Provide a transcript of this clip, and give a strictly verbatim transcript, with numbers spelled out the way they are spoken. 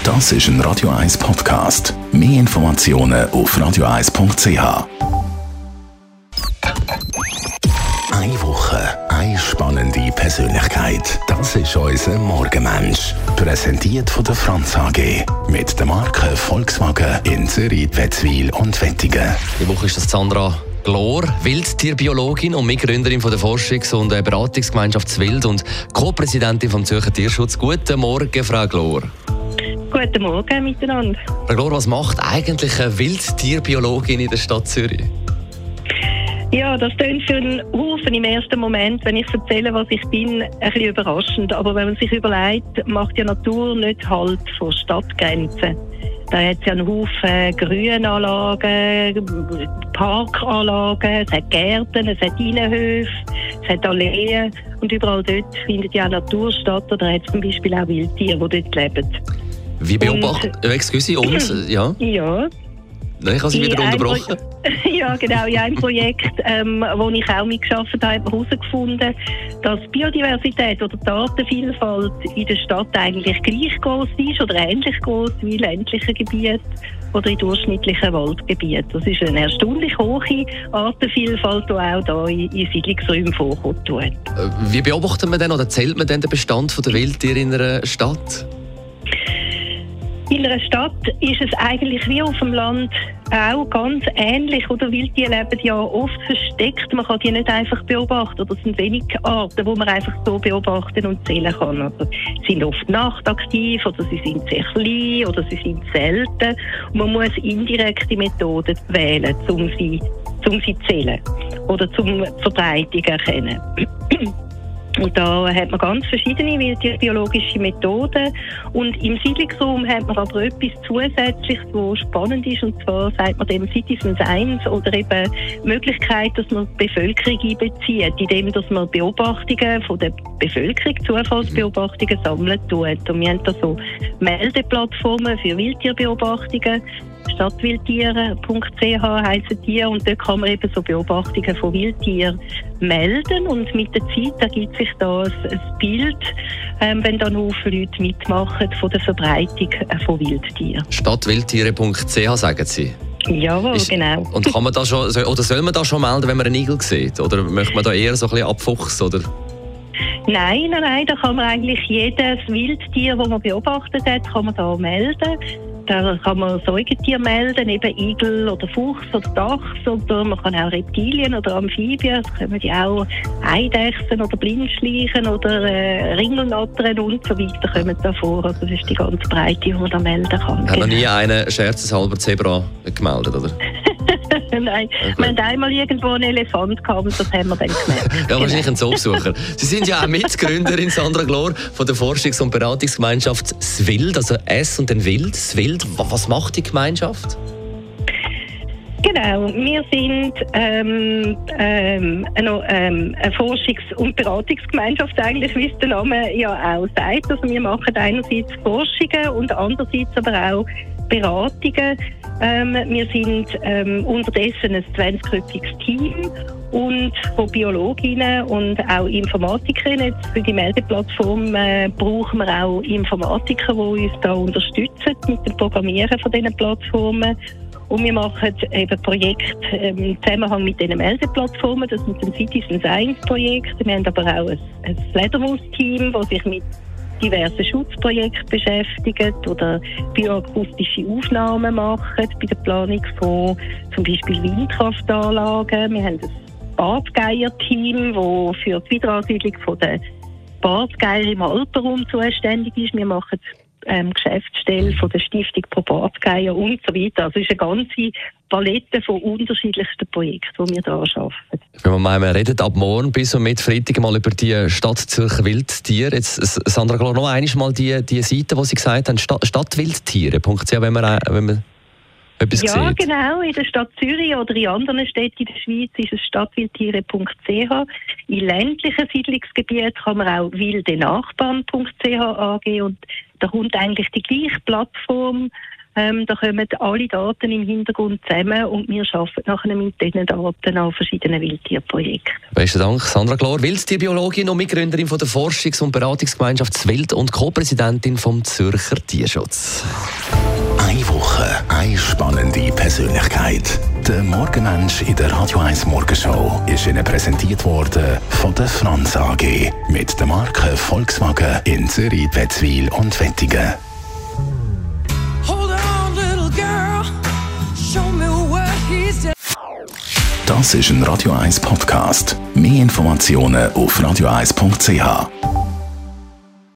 Das ist ein Radio eins Podcast. Mehr Informationen auf radio eins punkt c h. Eine Woche, eine spannende Persönlichkeit. Das ist unser Morgenmensch. Präsentiert von der Franz A G. Mit der Marke Volkswagen in Zürich, Wetzwil und Wettigen. Die Woche ist das Sandra Glor, Wildtierbiologin und Mitgründerin von der Forschungs- und Beratungsgemeinschaft Wild und Co-Präsidentin vom Zürcher Tierschutz. Guten Morgen, Frau Glor. Guten Morgen miteinander. Frau Glor, was macht eigentlich eine Wildtierbiologin in der Stadt Zürich? Ja, das klingt für einen Haufen im ersten Moment, wenn ich erzähle, was ich bin, ein bisschen überraschend. Aber wenn man sich überlegt, macht ja Natur nicht Halt vor Stadtgrenzen. Da hat es ja einen Haufen Grünanlagen, Parkanlagen, es hat Gärten, es hat Innenhöfe, es hat Alleen. Und überall dort findet ja auch Natur statt. Oder hat es zum Beispiel auch Wildtiere, die dort leben. Wie beobachtet, äh, excuse, uns, ja? Ja. Nein, ich habe Sie wieder unterbrochen. Pro- ja, genau. In einem Projekt, ähm, wo ich auch mitgearbeitet habe, habe ich herausgefunden, dass die Biodiversität oder die Artenvielfalt in der Stadt eigentlich gleich groß ist oder ähnlich groß wie in ländlichen Gebieten oder in durchschnittlichen Waldgebieten. Das ist eine erstaunlich hohe Artenvielfalt, die auch hier in, in Siedlungsräumen vorkommt. Äh, Wie beobachtet man denn oder zählt man denn den Bestand der Wildtiere in einer Stadt? In einer Stadt ist es eigentlich wie auf dem Land auch ganz ähnlich. Oder Wildtiere leben ja oft versteckt. Man kann die nicht einfach beobachten. Oder es sind wenige Arten, die man einfach so beobachten und zählen kann. Also, sie sind oft nachtaktiv oder sie sind sehr klein oder sie sind selten. Und man muss indirekte Methoden wählen, um sie, um sie zu zählen oder zum Verbreitung erkennen. Und da hat man ganz verschiedene biologische Methoden. Und im Siedlungsraum hat man aber etwas Zusätzliches, was spannend ist. Und zwar sagt man dem Citizen Science oder eben die Möglichkeit, dass man die Bevölkerung einbezieht, indem dass man Beobachtungen von der Bevölkerung, Zufallsbeobachtungen sammeln tut. Und wir haben da so Meldeplattformen für Wildtierbeobachtungen. Stadtwildtiere punkt c h heissen die, und dort kann man eben so Beobachtungen von Wildtieren melden, und mit der Zeit ergibt sich da ein, ein Bild, ähm, wenn dann Haufen Leute mitmachen von der Verbreitung äh, von Wildtieren. Stadtwildtiere punkt c h sagen Sie? Jawohl, ist, genau. Und kann man da schon, oder soll man da schon melden, wenn man einen Igel sieht? Oder möchte man da eher so ein bisschen abfuchsen? Oder? Nein, nein, nein, da kann man eigentlich jedes Wildtier, das man beobachtet hat, kann man da melden. Da kann man Säugetiere melden, eben Igel oder Fuchs oder Dachs, oder man kann auch Reptilien oder Amphibien, es können die auch Eidechsen oder Blindschleichen oder äh, Ringelnattern und so weiter kommen da vor. Also das ist die ganze Breite, die man da melden kann. Hat noch nie einen scherzeshalber Zebra gemeldet, oder? Nein, okay. Wir hatten einmal irgendwo einen Elefant gehabt, und das haben wir dann gemerkt. Ja, wahrscheinlich ein Zoobesucher. Sie sind ja auch Mitgründerin, Sandra Glor, von der Forschungs- und Beratungsgemeinschaft Wild, also S und dann Wild. Wild. Was macht die Gemeinschaft? Genau, wir sind ähm, ähm, eine, ähm, eine Forschungs- und Beratungsgemeinschaft, eigentlich, wie es der Name ja auch sagt. Also wir machen einerseits Forschungen und andererseits aber auch Beratungen. Ähm, wir sind ähm, unterdessen ein zwanzigköpfiges Team und von Biologinnen und auch Informatikerinnen. Jetzt für die Meldeplattform äh, brauchen wir auch Informatiker, die uns da unterstützen mit dem Programmieren von diesen Plattformen. Und wir machen eben Projekte ähm, im Zusammenhang mit diesen Meldeplattformen. Das sind ein Citizen Science Projekt. Wir haben aber auch ein, ein Fledermaus-Team, das sich mit diverse Schutzprojekte beschäftigt oder bioakustische Aufnahmen macht bei der Planung von zum Beispiel Windkraftanlagen. Wir haben ein Bartgeier-Team, das für die Wiederansiedlung der Bartgeier im Alpenraum zuständig ist. Wir machen ähm, Geschäftsstelle von der Stiftung pro Bartgeier und so weiter. Also es ist eine ganze Palette von unterschiedlichsten Projekten, die wir hier arbeiten. Wenn wir mal reden, ab morgen bis und mit Freitag mal über die Stadt Zürcher Wildtiere. Jetzt, Sandra Glor, noch einmal die, die Seite, die Sie gesagt haben, Stadt, stadtwildtiere punkt c h, wenn man, wenn man etwas ja, sieht. Ja, genau. In der Stadt Zürich oder in anderen Städten in der Schweiz ist es stadtwildtiere punkt c h. In ländlichen Siedlungsgebieten kann man auch wildenachbarn punkt c h angeben, und da kommt eigentlich die gleiche Plattform Ähm, da kommen alle Daten im Hintergrund zusammen und wir arbeiten nachher mit diesen Daten an verschiedenen Wildtierprojekten. Besten Dank, Sandra Glor, Wildtierbiologin und Mitgründerin von der Forschungs- und Beratungsgemeinschaft Zwild und Co-Präsidentin vom Zürcher Tierschutz. Eine Woche, eine spannende Persönlichkeit. Der Morgenmensch in der Radio eins Morgenshow ist Ihnen präsentiert worden von der Franz A G mit der Marke Volkswagen in Zürich, Wetzwil und Wettigen. Das ist ein Radio eins Podcast. Mehr Informationen auf radio eins punkt c h.